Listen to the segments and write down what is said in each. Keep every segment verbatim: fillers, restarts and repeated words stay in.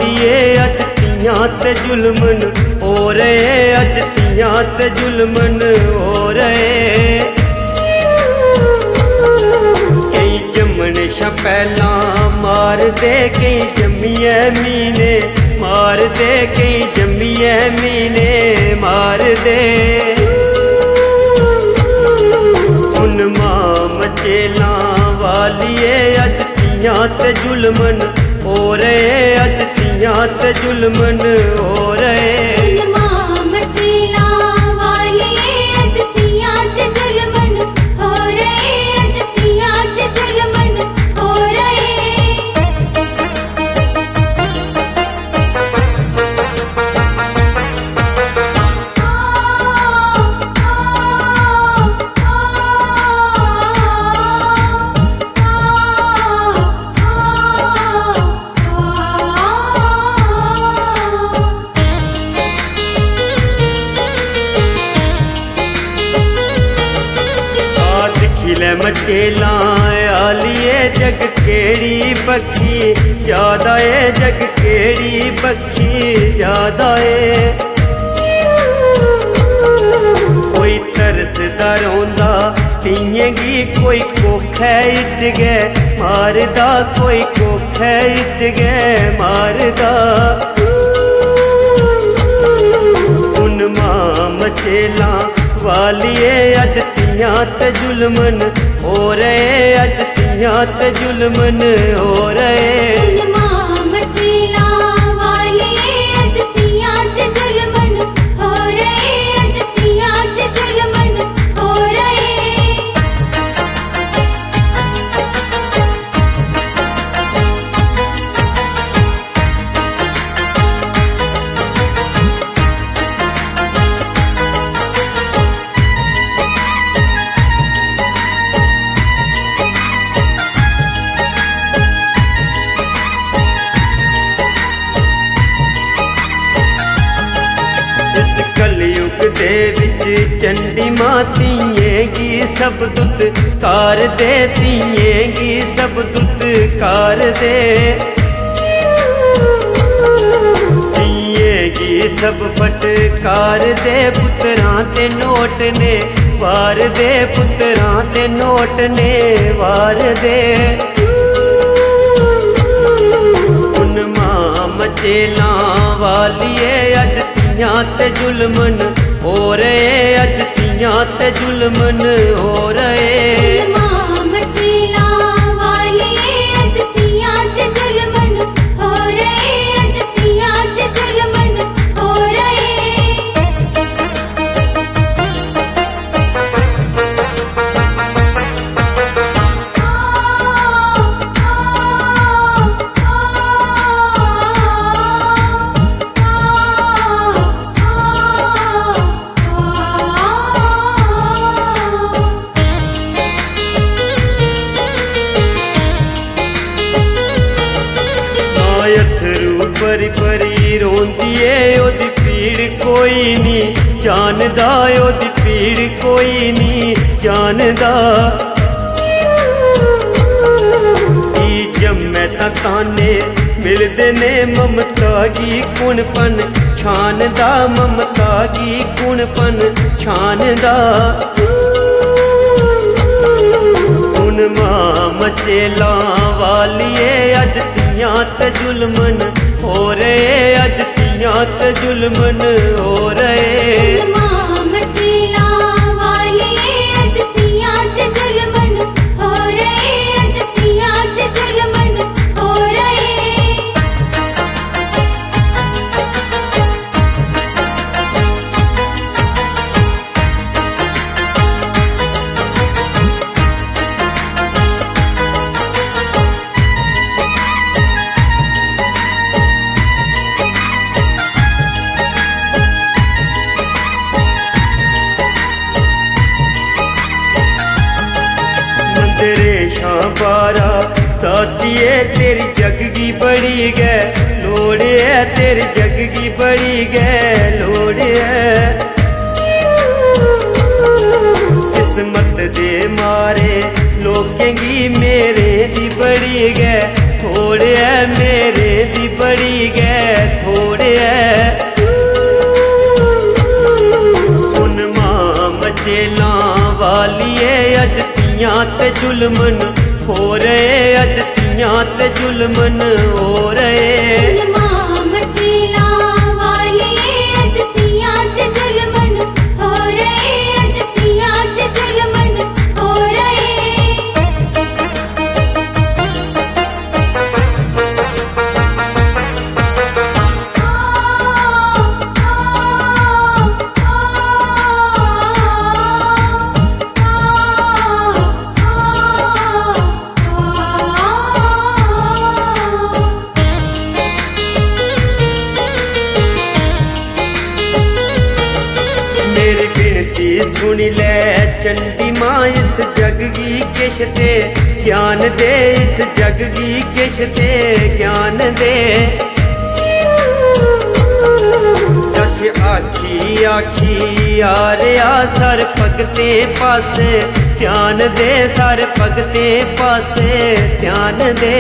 वालिए अज तियां ते जुल्मन हो रहे, अज तियां ते जुल्मन हो रहे। कई जमन शा पहला मार दे, कई जम्मिए मीने मार दे, कई जम्मिए मीने मार दे। सुन मां मचेला वालिए अज तियां ते जुल्मन हो रहे, अज तियां ते जुल्मन हो रहे। खिले मचेला आलिए जग केड़ी बखी ज्यादा है, जग केड़ी बखी ज्यादा है। कोई तरसदा रोंदा तियेंगी, कोई कोखे इच गए मारदा, कोई कोखे इच गए मारदा। सुन मां मचेला वालिए अज तियां ते जुल्मन हो रहे, अज तियां ते जुल्मन हो रहे। इस कलयुग दे विच चंडी मां तियेंगी सब दुत कार दे, तियेंगी सब दुत कार दे। तियेंगी सब फटकार दे, पुत्रां ते नोट ने वार दे, पुत्रां ते नोट ने वार दे। उन मां मचेला वालिए अज तियां ते जुल्मन हो रहे, अज तियां ते जुल्मन हो रहे। अथरू परी परी रोंदी है, ओदी पीड़ कोई नी जानदा, ओदी पीड़ कोई नी जानदा। ई जम्मे तां ताने मिलदे ने ममता गी कुणपन छानदा, ममता गी कुणपन छानदा। सुन मां मचेला वालिए अज तियां ते जुल्मन हो रहे, अज तियां ते जुल्मन हो रहे। बारा दादिए तेरी जगगी बड़ी गै लोड़ है, तेरी जगगी बड़ी गै लोड़ है। किस्मत दे मारे लोकें गी मेरे दी बड़ी गै थोड़ है, मेरे दी बड़ी गै ते जुल्मन हो रहे, अज तियां ते जुल्मन हो रहे। मचेला वाले अज तियां ते जुल्मन हो रहे, अज तियां ते जुल्मन हो रहे। मेरी गिनती सुन ले चंडी मां, इस जग गी किश ते ज्ञान दे, इस जग गी किश ते ज्ञान दे। जश आखी आखी आ रहा सर भगते पासे ध्यान दे, सर भगते पासे ध्यान दे।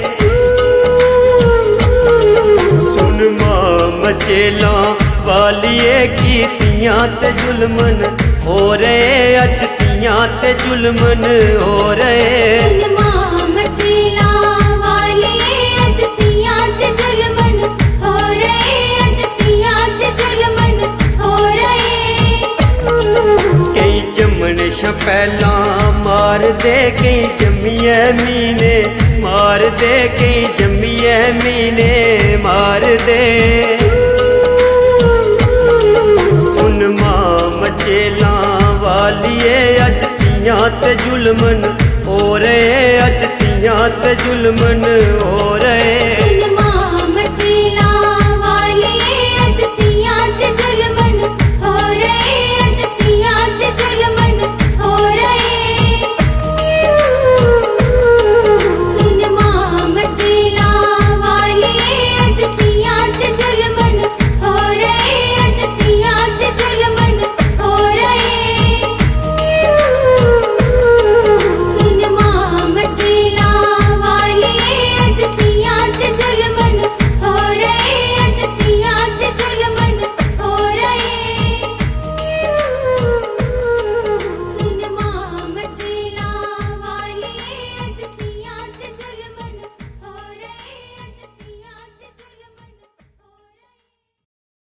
सुन मां मचेला वालिए की तियां ते जुल्मन हो रहे, अज तियां ते जुल्मन हो रहे। मचेला वाले अज तियां ते जुल्मन हो रहे, अज तियां ते जुल्मन हो रहे। कई जमन शा पहला मार दे, कई जम्मिए मीने मार दे, कई जम्मिए मीने मार दे। सुन मां मचेला वालिए अज तियां ते जुल्मन हो रहे, अज तियां ते जुल्मन हो रहे।